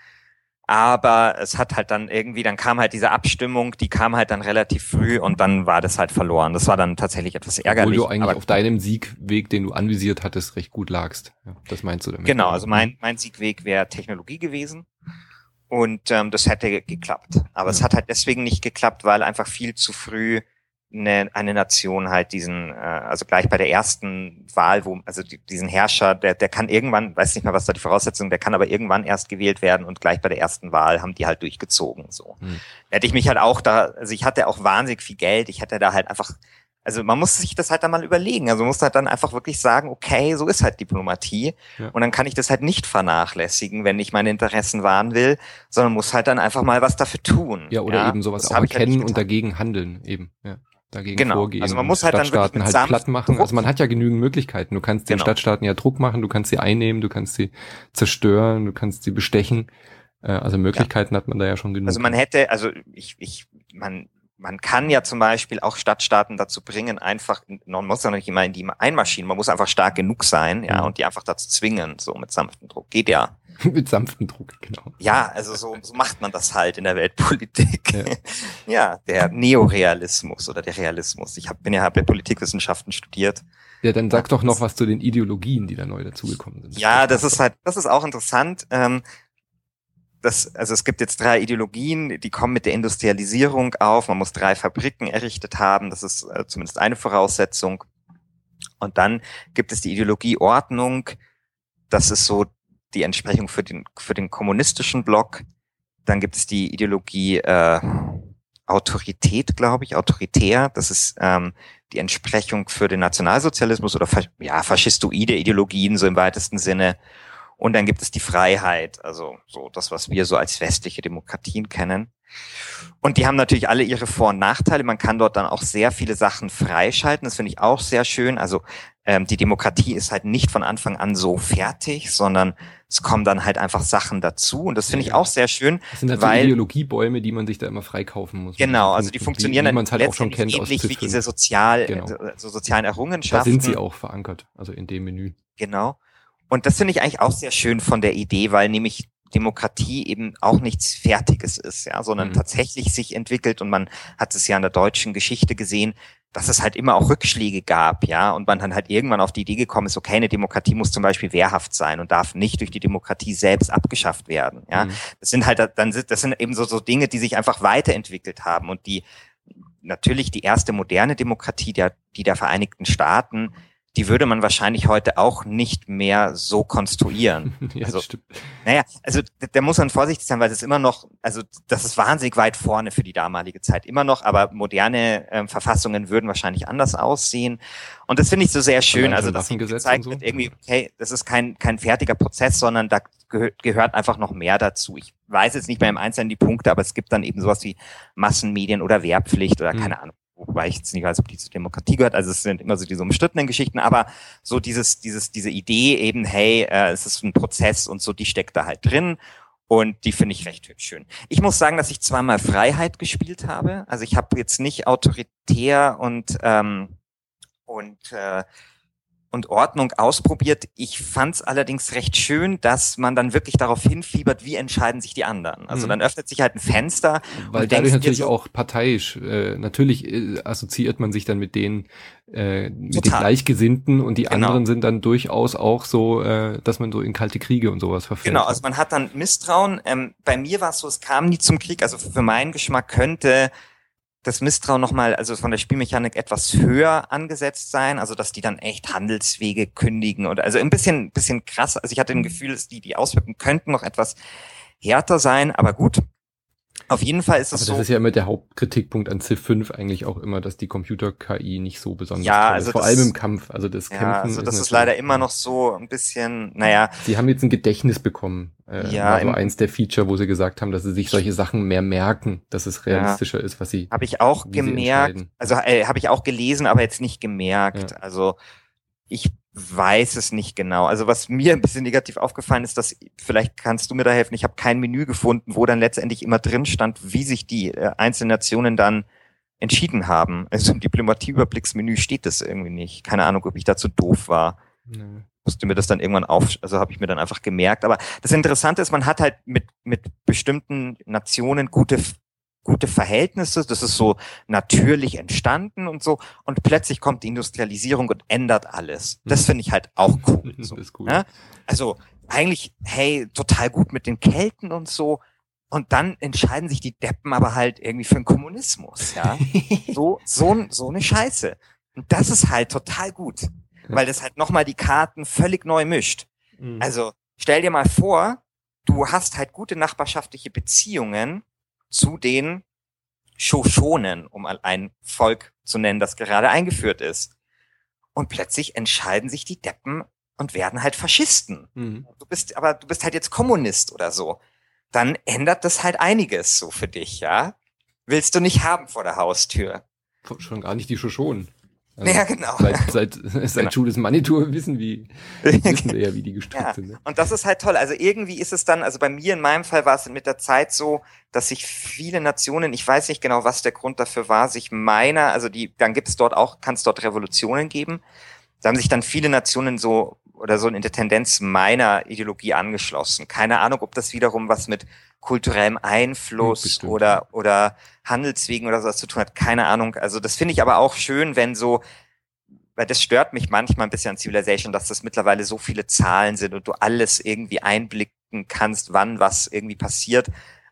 aber es hat halt dann irgendwie, dann kam halt diese Abstimmung, die kam halt dann relativ früh, und dann war das halt verloren. Das war dann tatsächlich etwas ärgerlich. Obwohl du eigentlich aber auf deinem Siegweg, den du anvisiert hattest, recht gut lagst. Ja, das meinst du damit? Genau, also mein mein Siegweg wäre Technologie gewesen, und ähm, das hätte geklappt. Aber ja. es hat halt deswegen nicht geklappt, weil einfach viel zu früh eine, eine Nation halt diesen, äh, also gleich bei der ersten Wahl, wo, also die, diesen Herrscher, der, der kann irgendwann, weiß nicht mehr, was da die Voraussetzung, der kann aber irgendwann erst gewählt werden, und gleich bei der ersten Wahl haben die halt durchgezogen, so. Hm. Hätte ich mich halt auch da, also ich hatte auch wahnsinnig viel Geld, ich hätte da halt einfach, also man muss sich das halt dann mal überlegen, also man muss halt dann einfach wirklich sagen, okay, so ist halt Diplomatie, ja. Und dann kann ich das halt nicht vernachlässigen, wenn ich meine Interessen wahren will, sondern muss halt dann einfach mal was dafür tun. Ja, oder ja? eben sowas das auch erkennen halt und dagegen handeln, eben, ja. Dagegen genau. vorgehen. Also man muss halt dann Stadtstaaten wirklich halt platt machen. Also man hat ja genügend Möglichkeiten. Du kannst den genau. Stadtstaaten ja Druck machen, du kannst sie einnehmen, du kannst sie zerstören, du kannst sie bestechen. Also Möglichkeiten ja. hat man da ja schon genug. Also man hätte, also ich, ich, man, man kann ja zum Beispiel auch Stadtstaaten dazu bringen, einfach, man muss ja nicht immer in die einmarschieren, man muss einfach stark genug sein, ja, mhm. und die einfach dazu zwingen, so mit sanftem Druck. Geht ja. Mit sanftem Druck, genau. Ja, also so, so macht man das halt in der Weltpolitik. Ja, ja, der Neorealismus oder der Realismus. Ich hab, bin ja, habe ja Politikwissenschaften studiert. Ja, dann sag doch noch was zu den Ideologien, die da neu dazugekommen sind. Ja, das ist halt, das ist auch interessant. Ähm, das, also es gibt jetzt drei Ideologien, die kommen mit der Industrialisierung auf. Man muss drei Fabriken errichtet haben. Das ist äh, zumindest eine Voraussetzung. Und dann gibt es die Ideologie Ordnung. Das ist so die Entsprechung für den, für den kommunistischen Block. Dann gibt es die Ideologie äh, Autorität, glaube ich, autoritär. Das ist ähm, die Entsprechung für den Nationalsozialismus oder ja, faschistoide Ideologien so im weitesten Sinne. Und dann gibt es die Freiheit, also so das, was wir so als westliche Demokratien kennen. Und die haben natürlich alle ihre Vor- und Nachteile. Man kann dort dann auch sehr viele Sachen freischalten. Das finde ich auch sehr schön. Also ähm, die Demokratie ist halt nicht von Anfang an so fertig, sondern es kommen dann halt einfach Sachen dazu. Und das finde ja, ich auch sehr schön. Das sind halt weil, so Ideologiebäume, die man sich da immer freikaufen muss. Genau, also die funktionieren wie, wie man es halt auch schon kennt aus ähnlich wie diese sozial, genau. so sozialen Errungenschaften. Da sind sie auch verankert, also in dem Menü. Genau. Und das finde ich eigentlich auch sehr schön von der Idee, weil nämlich Demokratie eben auch nichts Fertiges ist, ja, sondern mhm. tatsächlich sich entwickelt, und man hat es ja in der deutschen Geschichte gesehen, dass es halt immer auch Rückschläge gab, ja, und man dann halt irgendwann auf die Idee gekommen ist, okay, eine Demokratie muss zum Beispiel wehrhaft sein und darf nicht durch die Demokratie selbst abgeschafft werden, ja. Mhm. Das sind halt dann das sind eben so so Dinge, die sich einfach weiterentwickelt haben und die natürlich die erste moderne Demokratie der die der Vereinigten Staaten, die würde man wahrscheinlich heute auch nicht mehr so konstruieren. Ja, also, das stimmt. Naja, also da muss man vorsichtig sein, weil es immer noch, also das ist wahnsinnig weit vorne für die damalige Zeit immer noch, aber moderne ähm, Verfassungen würden wahrscheinlich anders aussehen. Und das finde ich so sehr schön, also dass gezeigt so wird, irgendwie, okay, das ist kein kein fertiger Prozess, sondern da gehö- gehört einfach noch mehr dazu. Ich weiß jetzt nicht mehr im Einzelnen die Punkte, aber es gibt dann eben sowas wie Massenmedien oder Wehrpflicht oder hm. keine Ahnung. Wobei ich jetzt nicht weiß, ob die zur Demokratie gehört. Also es sind immer so diese umstrittenen Geschichten, aber so dieses, dieses, diese Idee eben, hey, äh, es ist ein Prozess und so, die steckt da halt drin, und die finde ich recht schön. Ich muss sagen, dass ich zweimal Freiheit gespielt habe. Also ich habe jetzt nicht autoritär und ähm, und äh, und Ordnung ausprobiert. Ich fand es allerdings recht schön, dass man dann wirklich darauf hinfiebert, wie entscheiden sich die anderen. Also mhm. dann öffnet sich halt ein Fenster. Weil dadurch natürlich so, auch parteiisch, äh, natürlich äh, assoziiert man sich dann mit denen, äh, mit total. den Gleichgesinnten, und die genau. anderen sind dann durchaus auch so, äh, dass man so in kalte Kriege und sowas verfällt. Genau, also man hat dann Misstrauen. Ähm, bei mir war es so, es kam nie zum Krieg. Also für meinen Geschmack könnte das Misstrauen nochmal, also von der Spielmechanik etwas höher angesetzt sein, also dass die dann echt Handelswege kündigen oder also ein bisschen, bisschen krass. Also ich hatte ein Gefühl, dass die, die Auswirkungen könnten noch etwas härter sein, aber gut. Auf jeden Fall ist es aber so. Das ist ja immer der Hauptkritikpunkt an Civ fünf eigentlich auch immer, dass die Computer-K I nicht so besonders ja, toll also ist. Vor das, allem im Kampf. Also das ja, Kämpfen also das ist, ist leider immer noch so ein bisschen, naja. Sie haben jetzt ein Gedächtnis bekommen. Äh, ja, war so eins der Feature, wo sie gesagt haben, dass sie sich solche Sachen mehr merken, dass es realistischer ja, ist, was sie. Habe ich auch gemerkt. Also äh, habe ich auch gelesen, aber jetzt nicht gemerkt. Ja. Also ich weiß es nicht genau. Also was mir ein bisschen negativ aufgefallen ist, dass, vielleicht kannst du mir da helfen, ich habe kein Menü gefunden, wo dann letztendlich immer drin stand, wie sich die äh, einzelnen Nationen dann entschieden haben. Also im Diplomatieüberblicksmenü steht das irgendwie nicht. Keine Ahnung, ob ich dazu doof war. Nee. Musste mir das dann irgendwann auf, also habe ich mir dann einfach gemerkt. Aber das Interessante ist, man hat halt mit mit bestimmten Nationen gute gute Verhältnisse, das ist so natürlich entstanden und so, und plötzlich kommt die Industrialisierung und ändert alles. Das finde ich halt auch cool. So, das ist cool. Ja? Also eigentlich, hey, total gut mit den Kelten und so, und dann entscheiden sich die Deppen aber halt irgendwie für den Kommunismus, ja. so, so, so eine Scheiße. Und das ist halt total gut, weil das halt nochmal die Karten völlig neu mischt. Mhm. Also stell dir mal vor, du hast halt gute nachbarschaftliche Beziehungen zu den Shoshonen, um ein Volk zu nennen, das gerade eingeführt ist. Und plötzlich entscheiden sich die Deppen und werden halt Faschisten. Mhm. Du bist, aber du bist halt jetzt Kommunist oder so. Dann ändert das halt einiges so für dich, ja? Willst du nicht haben vor der Haustür. Schon gar nicht die Shoshonen. Also ja, genau. Seit, seit, seit genau. Schules Manitou wissen, wie, wissen wir ja, wie die gestrickt ja. sind. Ne? Und das ist halt toll. Also irgendwie ist es dann, also bei mir in meinem Fall war es mit der Zeit so, dass sich viele Nationen, ich weiß nicht genau, was der Grund dafür war, sich meiner, also die, dann gibt es dort auch, kann es dort Revolutionen geben. Da haben sich dann viele Nationen so, oder so in der Tendenz meiner Ideologie angeschlossen. Keine Ahnung, ob das wiederum was mit kulturellem Einfluss hm, oder oder Handelswegen oder sowas zu tun hat. Keine Ahnung. Also das finde ich aber auch schön, wenn so, weil das stört mich manchmal ein bisschen an Civilization, dass das mittlerweile so viele Zahlen sind und du alles irgendwie einblicken kannst, wann was irgendwie passiert.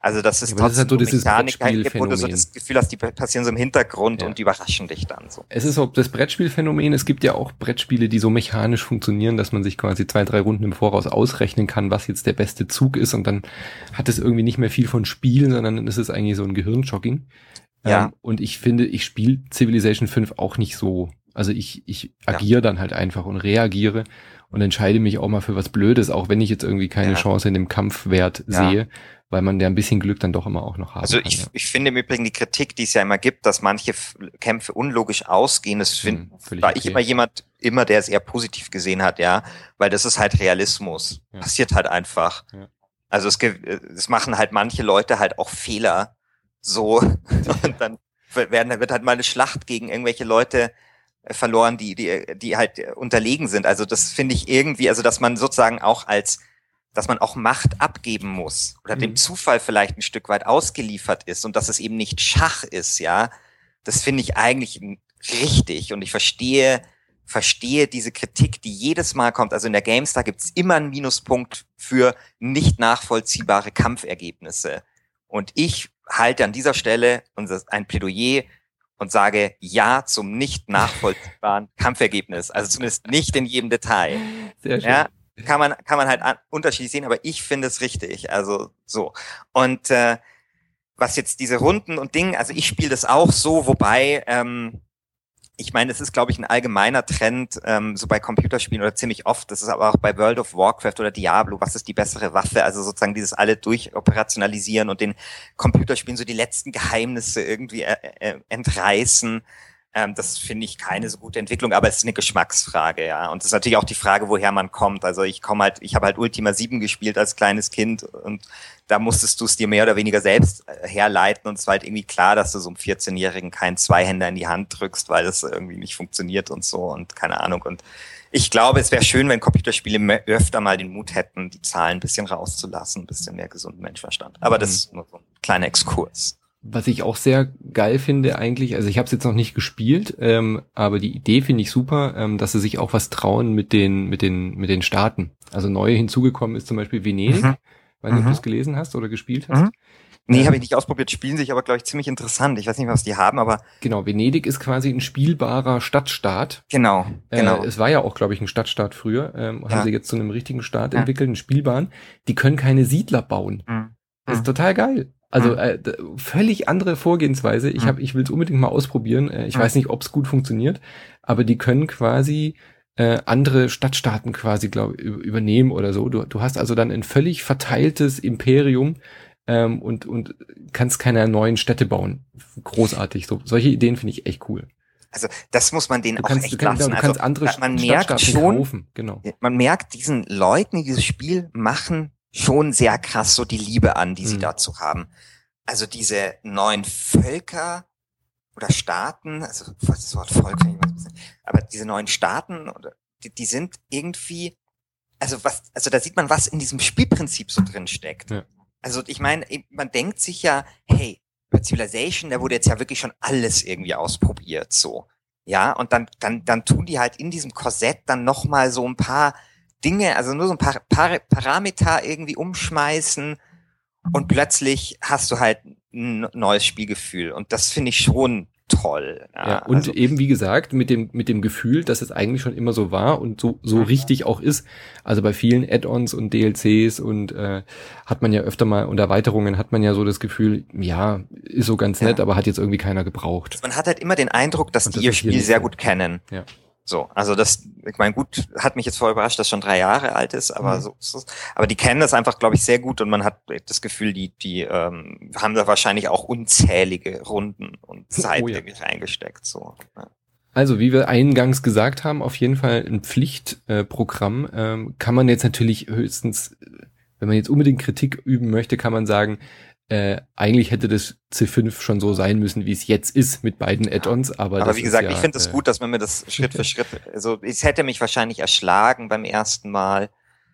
Also das ist ja, trotzdem das ist halt so Mechanik, wo du so Brettspielphänomen. das Gefühl hast, die passieren so im Hintergrund ja. und die überraschen dich dann so. Es ist auch das Brettspielphänomen. Es gibt ja auch Brettspiele, die so mechanisch funktionieren, dass man sich quasi zwei, drei Runden im Voraus ausrechnen kann, was jetzt der beste Zug ist, und dann hat es irgendwie nicht mehr viel von Spielen, sondern dann ist es eigentlich so ein Gehirnjogging. Ja. Ähm, und ich finde, ich spiele Civilization fünf auch nicht so. Also ich, ich agiere ja. dann halt einfach und reagiere und entscheide mich auch mal für was Blödes, auch wenn ich jetzt irgendwie keine ja. Chance in dem Kampfwert ja. sehe, weil man ja ein bisschen Glück dann doch immer auch noch haben Also kann. ich, ja. ich finde im Übrigen die Kritik, die es ja immer gibt, dass manche F- Kämpfe unlogisch ausgehen, das find, hm, war okay. ich immer jemand, immer der es eher positiv gesehen hat, ja, weil das ist halt Realismus. Ja. Passiert halt einfach. Ja. Also es, es machen halt manche Leute halt auch Fehler, so, und dann werden, wird halt mal eine Schlacht gegen irgendwelche Leute verloren, die, die, die halt unterlegen sind. Also das finde ich irgendwie, also dass man sozusagen auch als, dass man auch Macht abgeben muss oder mhm. dem Zufall vielleicht ein Stück weit ausgeliefert ist und dass es eben nicht Schach ist, ja. Das finde ich eigentlich richtig und ich verstehe, verstehe diese Kritik, die jedes Mal kommt. Also in der GameStar gibt's immer einen Minuspunkt für nicht nachvollziehbare Kampfergebnisse. Und ich halte an dieser Stelle ein Plädoyer und sage Ja zum nicht nachvollziehbaren Kampfergebnis. Also zumindest nicht in jedem Detail. Sehr schön. Ja, kann man, kann man halt an, unterschiedlich sehen, aber ich finde es richtig. Also so. Und äh, was jetzt diese Runden und Dinge, also ich spiele das auch so, wobei, ähm, ich meine, es ist, glaube ich, ein allgemeiner Trend, ähm, so bei Computerspielen oder ziemlich oft, das ist aber auch bei World of Warcraft oder Diablo, was ist die bessere Waffe, also sozusagen dieses alle durchoperationalisieren und den Computerspielen so die letzten Geheimnisse irgendwie äh, äh, entreißen. Ähm, das finde ich keine so gute Entwicklung, aber es ist eine Geschmacksfrage, ja. Und es ist natürlich auch die Frage, woher man kommt. Also ich komme halt, ich habe halt Ultima sieben gespielt als kleines Kind und da musstest du es dir mehr oder weniger selbst herleiten und es war halt irgendwie klar, dass du so einem vierzehnjährigen keinen Zweihänder in die Hand drückst, weil das irgendwie nicht funktioniert und so und keine Ahnung. Und ich glaube, es wäre schön, wenn Computerspiele öfter mal den Mut hätten, die Zahlen ein bisschen rauszulassen, ein bisschen mehr gesunden Menschenverstand. Aber das ist nur so ein kleiner Exkurs. Was ich auch sehr geil finde eigentlich, also ich habe es jetzt noch nicht gespielt, ähm, aber die Idee finde ich super, ähm, dass sie sich auch was trauen mit den mit den mit den Staaten. Also neu hinzugekommen ist zum Beispiel Venedig, mhm. weiß nicht, ob du es gelesen hast oder gespielt hast. Mhm. Nee, ähm, habe ich nicht ausprobiert, spielen sich aber, glaube ich, ziemlich interessant. Ich weiß nicht, was die haben, aber... Genau, Venedig ist quasi ein spielbarer Stadtstaat. Genau, genau. Äh, es war ja auch, glaube ich, ein Stadtstaat früher, ähm, ja. haben sie jetzt zu einem richtigen Staat ja. entwickelt, einen spielbaren. Die können keine Siedler bauen. Mhm. Das ist total geil. Also äh, völlig andere Vorgehensweise. Ich habe, ich will es unbedingt mal ausprobieren. Äh, ich weiß nicht, ob es gut funktioniert, aber die können quasi äh, andere Stadtstaaten quasi, glaube ich, übernehmen oder so. Du, du hast also dann ein völlig verteiltes Imperium ähm, und und kannst keine neuen Städte bauen. Großartig. So solche Ideen finde ich echt cool. Also das muss man denen du auch kannst, echt du kannst, lassen. Du kannst also, andere man merkt schon, kaufen. Genau. Man merkt diesen Leuten, die dieses Spiel machen, schon sehr krass so die Liebe an, die sie mhm. dazu haben. Also diese neuen Völker oder Staaten, also das Wort Volk, aber diese neuen Staaten, die, die sind irgendwie, also was, also da sieht man, was in diesem Spielprinzip so drin steckt. Ja. Also ich meine, man denkt sich ja, hey, bei Civilization, da wurde jetzt ja wirklich schon alles irgendwie ausprobiert, so. Ja, und dann, dann, dann tun die halt in diesem Korsett dann nochmal so ein paar Dinge, also nur so ein paar, paar Parameter irgendwie umschmeißen und plötzlich hast du halt ein neues Spielgefühl und das finde ich schon toll. Ja, ja und also, eben wie gesagt mit dem mit dem Gefühl, dass es eigentlich schon immer so war und so so richtig auch ist. Also bei vielen Add-ons und D L Cs und äh, hat man ja öfter mal und Erweiterungen hat man ja so das Gefühl, ja, ist so ganz nett, ja. aber hat jetzt irgendwie keiner gebraucht. Man hat halt immer den Eindruck, dass und die das ihr Spiel sehr so. gut kennen. Ja. So, also das, ich meine, gut, hat mich jetzt voll überrascht, dass schon drei Jahre alt ist, aber mhm. so, so, aber die kennen das einfach, glaube ich, sehr gut und man hat das Gefühl, die, die ähm, haben da wahrscheinlich auch unzählige Runden und Zeit oh, ja. wirklich reingesteckt. So. Ja. Also, wie wir eingangs gesagt haben, auf jeden Fall ein Pflichtprogramm. Äh, ähm, kann man jetzt natürlich höchstens, wenn man jetzt unbedingt Kritik üben möchte, kann man sagen, Äh, eigentlich hätte das C fünf schon so sein müssen, wie es jetzt ist mit beiden Add-ons, aber Aber das wie gesagt, ist ja, ich finde es äh, gut, dass man mir das Schritt für Schritt, also es hätte mich wahrscheinlich erschlagen beim ersten Mal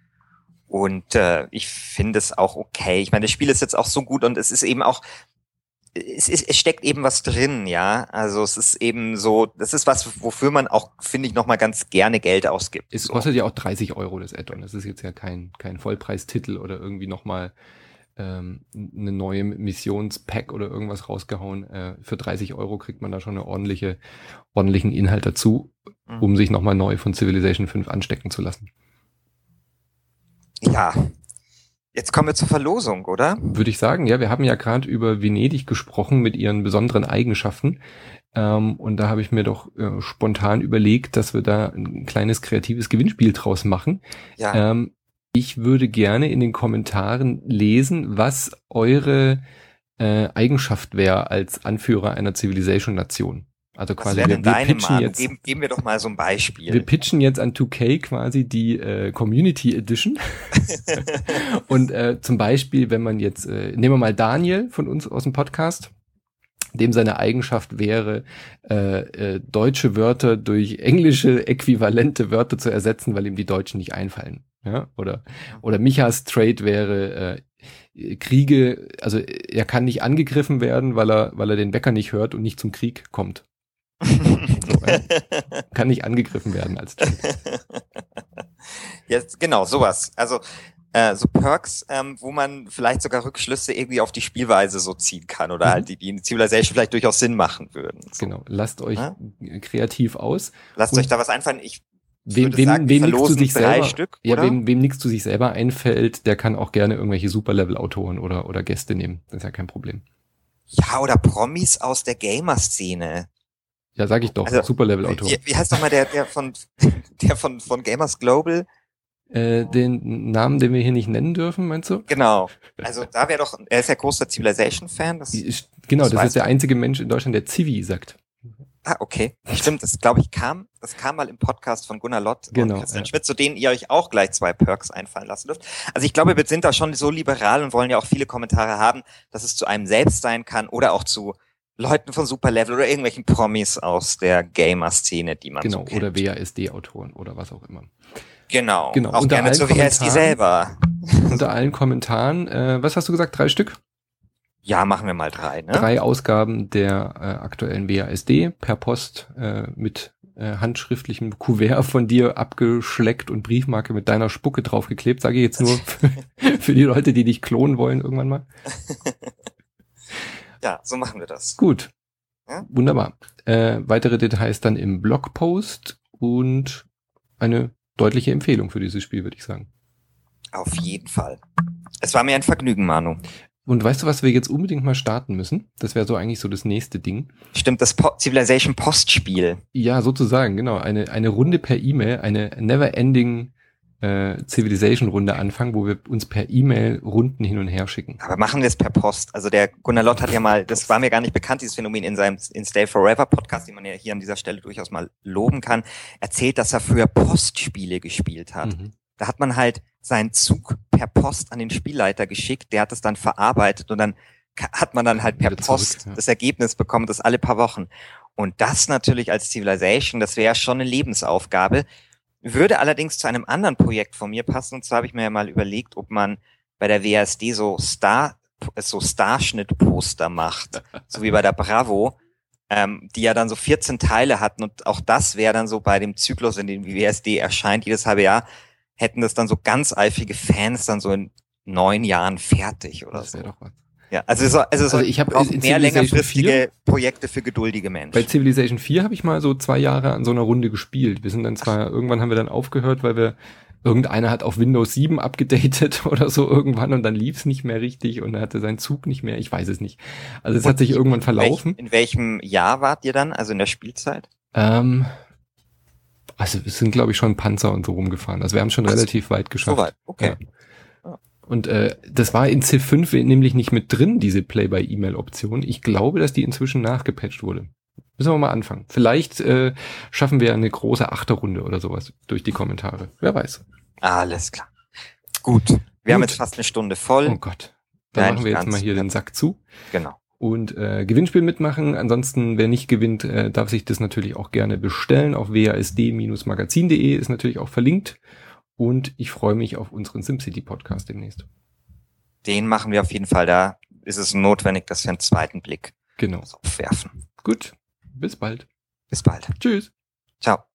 und äh, ich finde es auch okay. Ich meine, das Spiel ist jetzt auch so gut und es ist eben auch, es, ist, es steckt eben was drin, ja, also es ist eben so, das ist was, wofür man auch, finde ich, nochmal ganz gerne Geld ausgibt. Es so. kostet ja auch dreißig Euro das Add-on, das ist jetzt ja kein kein Vollpreistitel oder irgendwie nochmal ähm, eine neue Missionspack oder irgendwas rausgehauen. Äh, für dreißig Euro kriegt man da schon eine ordentliche, ordentlichen Inhalt dazu, mhm. um sich nochmal neu von Civilization fünf anstecken zu lassen. Ja, jetzt kommen wir zur Verlosung, oder? Würde ich sagen, ja, wir haben ja gerade über Venedig gesprochen mit ihren besonderen Eigenschaften. Ähm, und da habe ich mir doch äh, spontan überlegt, dass wir da ein kleines kreatives Gewinnspiel draus machen. Ja. Ähm, ich würde gerne in den Kommentaren lesen, was eure äh, Eigenschaft wäre als Anführer einer Civilization-Nation. Also was quasi wir, wir, wir pitchen Manu? jetzt. Geben, geben wir doch mal so ein Beispiel. Wir pitchen jetzt an zwei K quasi die äh, Community Edition. Und äh, zum Beispiel, wenn man jetzt, äh, nehmen wir mal Daniel von uns aus dem Podcast, dem seine Eigenschaft wäre, äh, äh, deutsche Wörter durch englische äquivalente Wörter zu ersetzen, weil ihm die Deutschen nicht einfallen. Ja? Oder, oder Michas Trait wäre äh, Kriege, also er kann nicht angegriffen werden, weil er, weil er den Wecker nicht hört und nicht zum Krieg kommt. So, äh, kann nicht angegriffen werden als Trait. Jetzt, genau, sowas. Also äh, so Perks, ähm, wo man vielleicht sogar Rückschlüsse irgendwie auf die Spielweise so ziehen kann oder mhm. halt die, die in Civilization vielleicht durchaus Sinn machen würden. So. Genau, lasst euch ja? kreativ aus. Lasst euch da was einfallen. Ich Wem, wem, sagen, wem nichts zu sich selber, Stück, ja, wem, wem nichts zu sich selber einfällt, der kann auch gerne irgendwelche Superlevel-Autoren oder, oder Gäste nehmen. Das ist ja kein Problem. Ja, oder Promis aus der Gamer-Szene. Ja, sag ich doch, also, Superlevel-Autoren. Wie, wie heißt nochmal der, der von, der von, von Gamers Global? Äh, den Namen, den wir hier nicht nennen dürfen, meinst du? Genau. Also da wäre doch, er ist ja großer Civilization-Fan. Das, genau, das, das ist der einzige Mensch in Deutschland, der Civi sagt. Ah, okay. Stimmt, das glaube ich kam, das kam mal im Podcast von Gunnar Lott genau, und Christian ja. Schmidt, zu denen ihr euch auch gleich zwei Perks einfallen lassen dürft. Also ich glaube, wir sind da schon so liberal und wollen ja auch viele Kommentare haben, dass es zu einem selbst sein kann oder auch zu Leuten von Superlevel oder irgendwelchen Promis aus der Gamer-Szene, die man genau, so kennt. Oder W A S D-Autoren oder was auch immer. Genau, genau. auch unter gerne zu W A S D selber. Unter allen Kommentaren, äh, was hast du gesagt, drei Stück? Ja, machen wir mal drei. Ne? Drei Ausgaben der äh, aktuellen W A S D per Post äh, mit äh, handschriftlichem Kuvert von dir abgeschleckt und Briefmarke mit deiner Spucke draufgeklebt. Sage ich jetzt nur für, für die Leute, die dich klonen wollen irgendwann mal. Ja, so machen wir das. Gut, ja? Wunderbar. Äh, weitere Details dann im Blogpost und eine deutliche Empfehlung für dieses Spiel, würde ich sagen. Auf jeden Fall. Es war mir ein Vergnügen, Manu. Und weißt du, was wir jetzt unbedingt mal starten müssen? Das wäre so eigentlich so das nächste Ding. Stimmt, das po- Civilization Postspiel. Ja, sozusagen, genau. Eine eine Runde per E-Mail, eine never-ending äh, Civilization-Runde anfangen, wo wir uns per E-Mail Runden hin und her schicken. Aber machen wir es per Post. Also der Gunnar Lott hat ja mal, das war mir gar nicht bekannt, dieses Phänomen in seinem in Stay Forever Podcast, den man ja hier an dieser Stelle durchaus mal loben kann, erzählt, dass er früher Postspiele gespielt hat. Mhm. Da hat man halt seinen Zug per Post an den Spielleiter geschickt, der hat es dann verarbeitet und dann hat man dann halt per Post zurück, ja. das Ergebnis bekommen, das alle paar Wochen. Und das natürlich als Civilization, das wäre schon eine Lebensaufgabe, würde allerdings zu einem anderen Projekt von mir passen. Und zwar habe ich mir ja mal überlegt, ob man bei der W A S D so Star, so Starschnitt-Poster macht, so wie bei der Bravo, ähm, die ja dann so vierzehn Teile hatten. Und auch das wäre dann so bei dem Zyklus, in dem die W A S D erscheint, jedes halbe Jahr, hätten das dann so ganz eifrige Fans dann so in neun Jahren fertig oder das so. Doch was. Ja, also so, also, so also ich habe mehr längerfristige Projekte für geduldige Menschen. Bei Civilization vier habe ich mal so zwei Jahre an so einer Runde gespielt. Wir sind dann zwar, Ach. irgendwann haben wir dann aufgehört, weil wir, irgendeiner hat auf Windows sieben abgedatet oder so irgendwann und dann lief es nicht mehr richtig und er hatte seinen Zug nicht mehr, ich weiß es nicht. Also es und hat sich irgendwann verlaufen. In welchem Jahr wart ihr dann, also in der Spielzeit? Ähm, also wir sind glaube ich schon Panzer und so rumgefahren. Also wir haben schon Ach, relativ weit geschafft. So weit, okay. Ja. Und äh, das war in Civ fünf nämlich nicht mit drin, diese Play-by-E-Mail-Option. Ich glaube, dass die inzwischen nachgepatcht wurde. Müssen wir mal anfangen. Vielleicht äh, schaffen wir eine große Achterrunde oder sowas durch die Kommentare. Wer weiß. Alles klar. Gut. Wir Gut. haben jetzt fast eine Stunde voll. Oh Gott. Dann Nein, machen wir jetzt mal hier den Sack zu. Genau. Und äh, Gewinnspiel mitmachen. Ansonsten, wer nicht gewinnt, äh, darf sich das natürlich auch gerne bestellen. Auf w a s d Bindestrich magazin punkt de ist natürlich auch verlinkt. Und ich freue mich auf unseren SimCity-Podcast demnächst. Den machen wir auf jeden Fall. Da ist es notwendig, dass wir einen zweiten Blick genau. aufwerfen. Gut, bis bald. Bis bald. Tschüss. Ciao.